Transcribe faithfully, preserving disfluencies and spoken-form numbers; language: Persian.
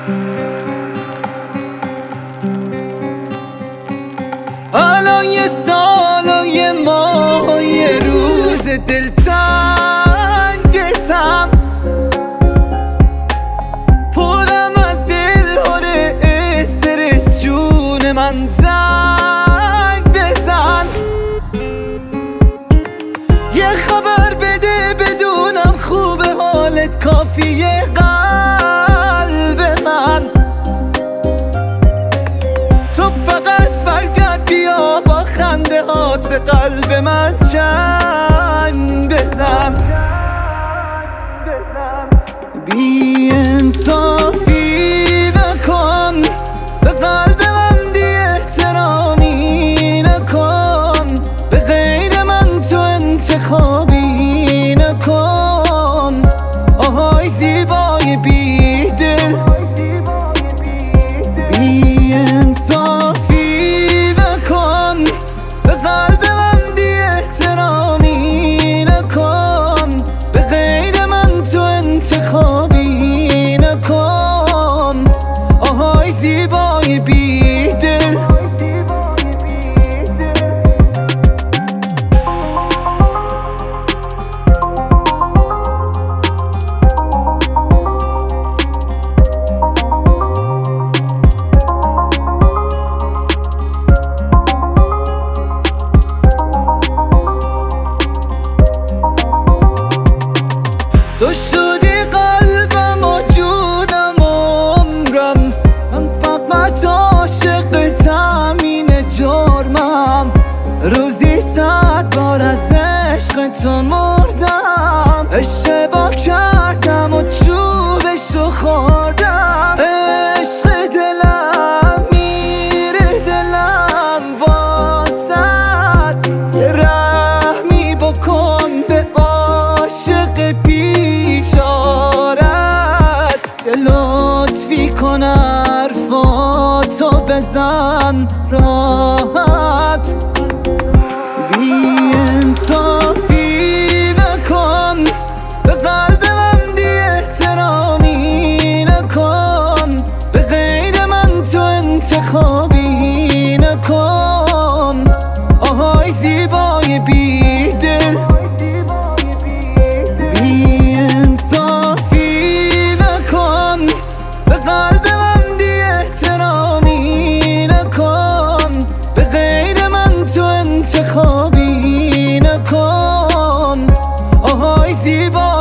الان یه سال و یه ماه و یه روز دلتنگتم، پرم از دل هاره استرس، جون من زنگ بزن، یه خبر بده بدونم خوبه حالت، کافیه قلب من، تو فقط برگرد بیا با خنده هات به قلب من چنگ بزن. بی انصافی نکن، به قلب من بی احترامی نکن، به غیر من تو انتخابی نکن، آهای زیبای بی دل. بی انصافی نکن، به قلب من بی احترامی نکن، به غیر من تو انتخابی نکن، آهای زیبای بی دل. تو شدی قلبم و جونم و عمرم، من فقط عاشقتم، اینه جرمم، روزی صد بار از عشق تو مردم، اشتباه کردم و چوبشو خوردم، عشق دلم میره دلم واسد، یه رحمی بکن به عاشق بیچارت، یه لطفی کن حرفاتو بزن راحت. بی انصافی نکن، به قلب من بی احترامی نکن، به غیر من تو انتخابی نکن، آهای زیبای بی دل. بی انصافی نکن، به قلب من بی احترامی نکن، به غیر من تو انتخابی نکن، آهای زیبا